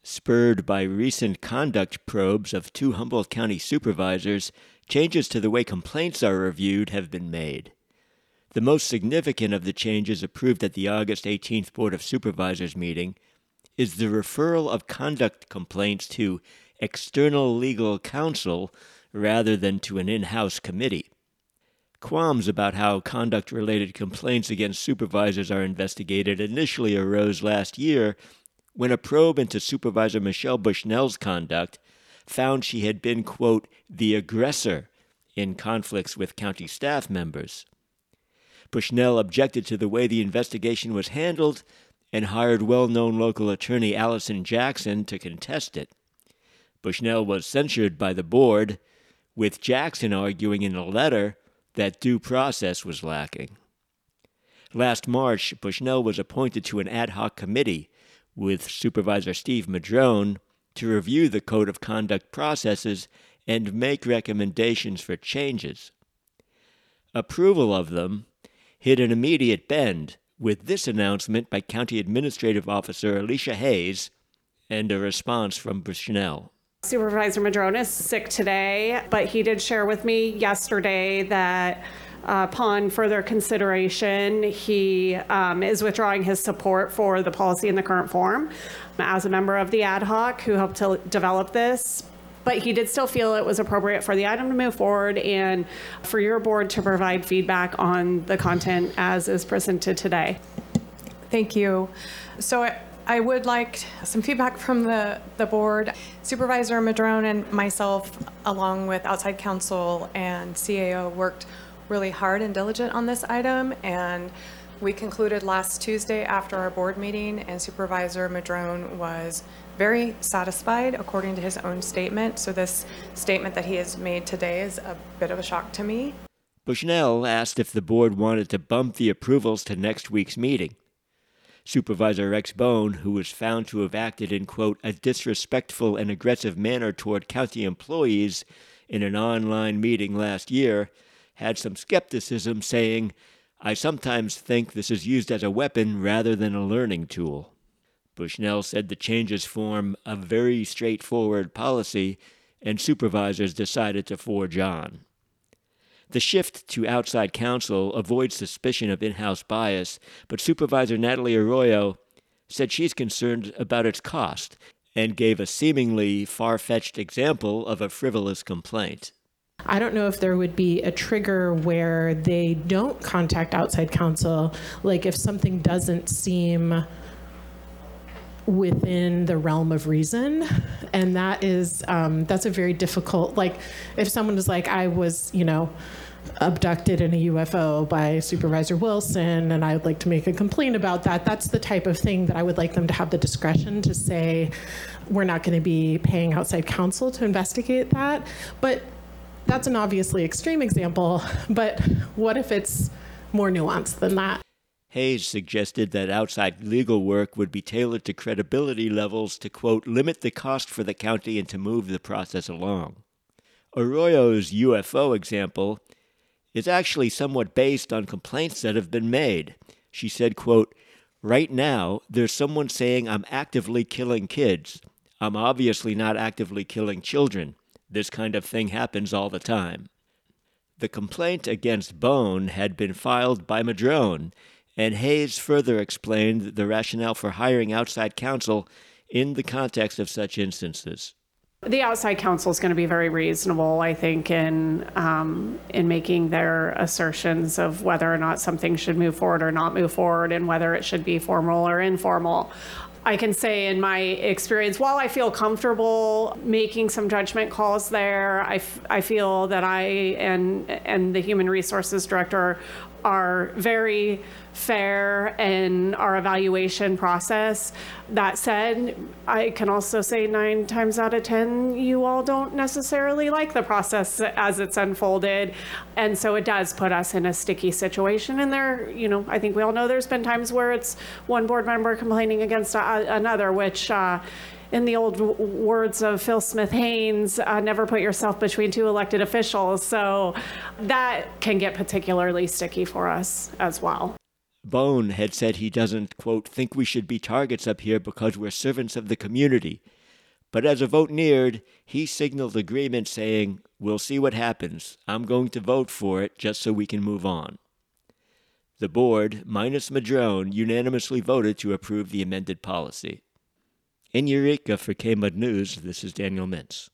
Spurred by recent conduct probes of 2 Humboldt County supervisors, changes to the way complaints are reviewed have been made. The most significant of the changes approved at the August 18th Board of Supervisors meeting is the referral of conduct complaints to external legal counsel rather than to an in-house committee. Qualms about how conduct-related complaints against supervisors are investigated initially arose last year when a probe into Supervisor Michelle Bushnell's conduct found she had been, quote, the aggressor in conflicts with county staff members. Bushnell objected to the way the investigation was handled and hired well-known local attorney Allison Jackson to contest it. Bushnell was censured by the board, with Jackson arguing in a letter that due process was lacking. Last March, Bushnell was appointed to an ad hoc committee with Supervisor Steve Madrone to review the Code of Conduct processes and make recommendations for changes. Approval of them hit an immediate bend with this announcement by County Administrative Officer Alicia Hayes and a response from Bushnell. Supervisor Madrone is sick today, but he did share with me yesterday that upon further consideration, he is withdrawing his support for the policy in the current form as a member of the ad hoc who helped to develop this. But he did still feel it was appropriate for the item to move forward and for your board to provide feedback on the content as is presented today. Thank you. So I would like some feedback from the board. Supervisor Madrone and myself, along with outside counsel and CAO, worked really hard and diligent on this item, and we concluded last Tuesday after our board meeting, and Supervisor Madrone was very satisfied according to his own statement. So this statement that he has made today is a bit of a shock to me. Bushnell asked if the board wanted to bump the approvals to next week's meeting. Supervisor Rex Bone, who was found to have acted in, quote, a disrespectful and aggressive manner toward county employees in an online meeting last year, had some skepticism, saying, I sometimes think this is used as a weapon rather than a learning tool. Bushnell said the changes form a very straightforward policy, and supervisors decided to forge on. The shift to outside counsel avoids suspicion of in-house bias, but Supervisor Natalie Arroyo said she's concerned about its cost and gave a seemingly far-fetched example of a frivolous complaint. I don't know if there would be a trigger where they don't contact outside counsel, like if something doesn't seem within the realm of reason. And that is, that's a very difficult, like if someone is like, I was, abducted in a UFO by Supervisor Wilson, and I would like to make a complaint about that. That's the type of thing that I would like them to have the discretion to say, we're not going to be paying outside counsel to investigate that. But that's an obviously extreme example, but what if it's more nuanced than that? Hayes suggested that outside legal work would be tailored to credibility levels to, quote, limit the cost for the county and to move the process along. Arroyo's UFO example is actually somewhat based on complaints that have been made. She said, quote, right now, there's someone saying I'm actively killing kids. I'm obviously not actively killing children. This kind of thing happens all the time. The complaint against Bone had been filed by Madrone, and Hayes further explained the rationale for hiring outside counsel in the context of such instances. The outside counsel is going to be very reasonable, I think, in making their assertions of whether or not something should move forward or not move forward, and whether it should be formal or informal. I can say in my experience, while I feel comfortable making some judgment calls there, I feel that I and the Human Resources Director are very fair in our evaluation process. That said, I can also say 9 times out of 10, you all don't necessarily like the process as it's unfolded. And so it does put us in a sticky situation. And there, I think we all know there's been times where it's one board member complaining against another, which in the old words of Phil Smith-Haynes, never put yourself between 2 elected officials. So that can get particularly sticky for us as well. Bone had said he doesn't, quote, think we should be targets up here because we're servants of the community. But as a vote neared, he signaled agreement saying, we'll see what happens. I'm going to vote for it just so we can move on. The board, minus Madrone, unanimously voted to approve the amended policy. In Eureka for KMUD News, this is Daniel Mintz.